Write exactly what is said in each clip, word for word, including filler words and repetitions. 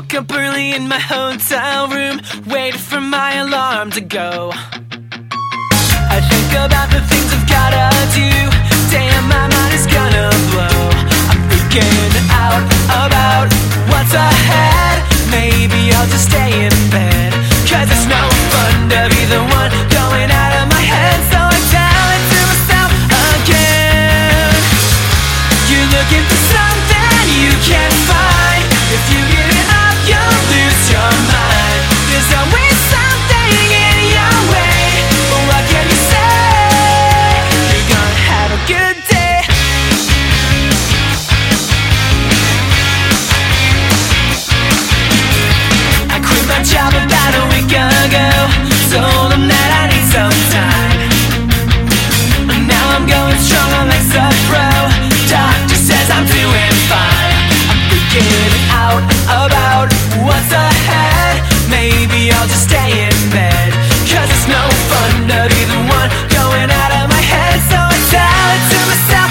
woke up early in my hotel room, waited for my alarm to go. I think about the things I've gotta do. Damn, my mind is gonna blow. I'm freaking out about what's ahead. Maybe I'll just stay in bed, 'cause it's no fun to be the one going out of my head. So I tell it to myself again. You're looking for something you can't find. If you give it up, you'll lose your mind. There's always something in your way, but what can you say? You're gonna have a good day. I quit my job about a week ago, told them that I need some time. Now I'm going strong on Lexapro. Doctor says I'm doing fine. I'm freaking out about what's ahead. Maybe I'll just stay in bed, 'cause it's no fun to be the one going out of my head. So I tell it to myself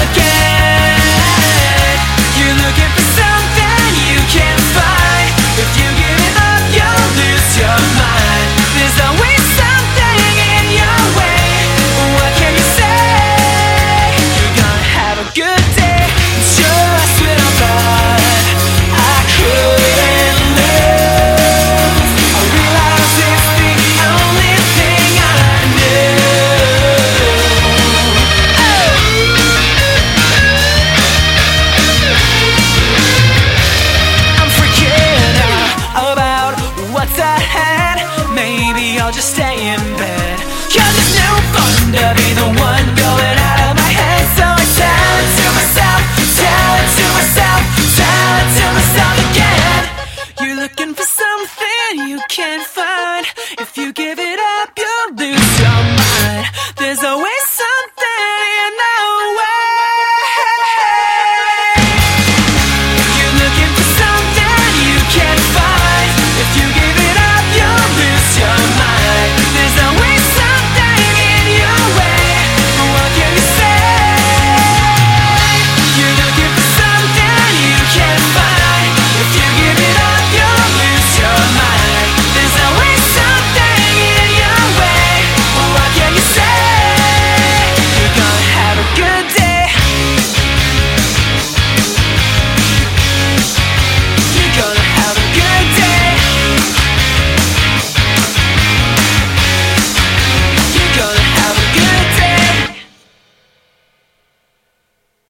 again. You're looking for something you can't find. If you give it up, you'll lose your mind. There's always something in your way. What can you say? You're gonna have a good day. Just when I thought I couldn't lose, I realized it's the only thing I knew. Oh. I'm freaking out about what's ahead. Maybe I'll just stay in